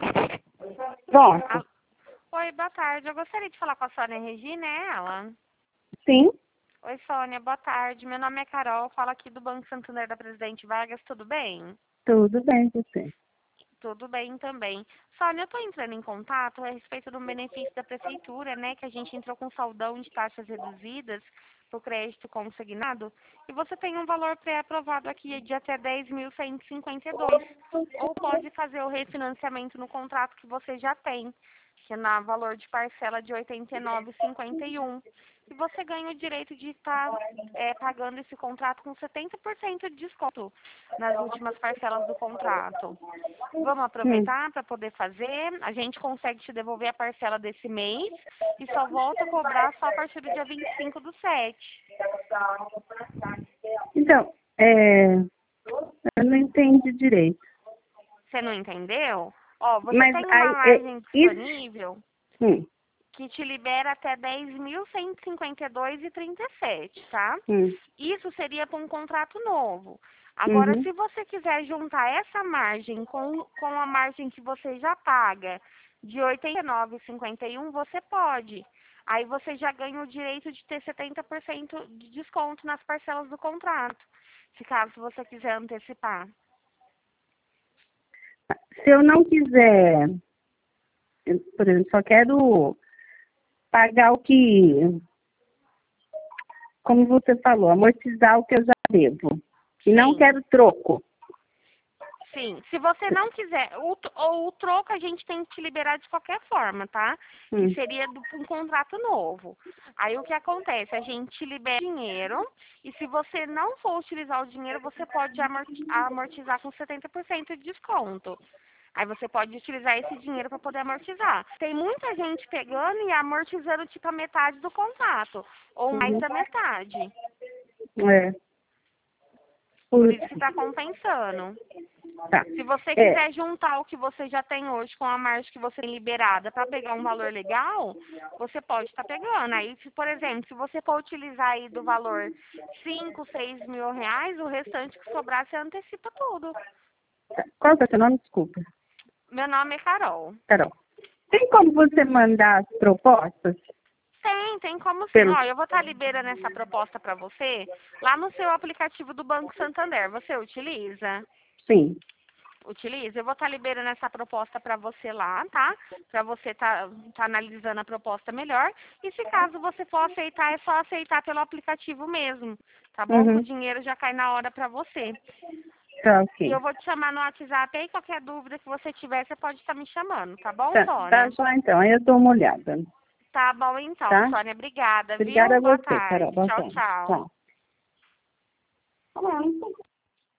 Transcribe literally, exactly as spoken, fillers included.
Pronto. Ah, oi, boa tarde. Eu gostaria de falar com a Sônia Regina, é ela? Sim, Oi, Sônia, boa tarde. Meu nome é Carol, falo aqui do Banco Santander da Presidente Vargas, tudo bem? tudo bem você. Tudo bem também. Sônia, eu estou entrando em contato a respeito do benefício da Prefeitura, né, que a gente entrou com saldão de taxas reduzidas para o crédito consignado, e você tem um valor pré-aprovado aqui de até dez mil cento e cinquenta e dois, ou pode fazer o refinanciamento no contrato que você já tem, que é na valor de parcela de oitenta e nove vírgula cinquenta e um. E você ganha o direito de estar é, pagando esse contrato com setenta por cento de desconto nas últimas parcelas do contrato. Vamos Hum. aproveitar para poder fazer. A gente consegue te devolver a parcela desse mês e só volta a cobrar só a partir do dia vinte e cinco do sete. Então, é, eu não entendi direito. Você não entendeu? Ó, você Mas tem uma aí, é, margem isso. disponível Hum, que te libera até dez mil cento e cinquenta e dois vírgula trinta e sete, tá? hum, Isso seria para um contrato novo. Agora, uhum. se você quiser juntar essa margem com, com a margem que você já paga de oitenta e nove vírgula cinquenta e um, você pode. Aí você já ganha o direito de ter setenta por cento de desconto nas parcelas do contrato, se caso você quiser antecipar. Se eu não quiser, eu, por exemplo, só quero pagar o que, como você falou, amortizar o que eu já devo. E não Sim. quero troco. Sim, se você não quiser, o, ou o troco a gente tem que te liberar de qualquer forma, tá? Que Hum, seria do, um contrato novo. Aí o que acontece? A gente te libera dinheiro e se você não for utilizar o dinheiro, você pode amorti- amortizar com setenta por cento de desconto. Aí você pode utilizar esse dinheiro para poder amortizar. Tem muita gente pegando e amortizando tipo a metade do contrato, ou mais uhum. da metade. É, Por por, isso que está compensando. tá. Se você É, quiser juntar o que você já tem hoje com a margem que você tem liberada para pegar um valor legal, você pode estar pegando. Aí, se, por exemplo, se você for utilizar aí do valor cinco, seis mil reais, o restante que sobrar você antecipa tudo. tá. Qual que é o seu nome? Desculpa, Meu nome é Carol. Carol. Tem como você mandar as propostas Tem, tem como sim. pelo... Ó, eu vou estar liberando essa proposta para você lá no seu aplicativo do Banco Santander. Você utiliza? Sim. Utiliza. Eu vou estar liberando essa proposta para você lá, tá? Para você tá, tá analisando a proposta melhor. E se caso você for aceitar, é só aceitar pelo aplicativo mesmo, tá bom? Que o Uhum. dinheiro já cai na hora para você. Tá, E ok. eu vou te chamar no WhatsApp aí, qualquer dúvida que você tiver, você pode estar me chamando, tá bom, Tá, tá Sônia? só então. Aí eu dou uma olhada, Tá bom então, tá? Sônia. Obrigada, Obrigada viu? a Boa você, Carol. tarde. Boa Tchau, tarde. tchau. Tchau.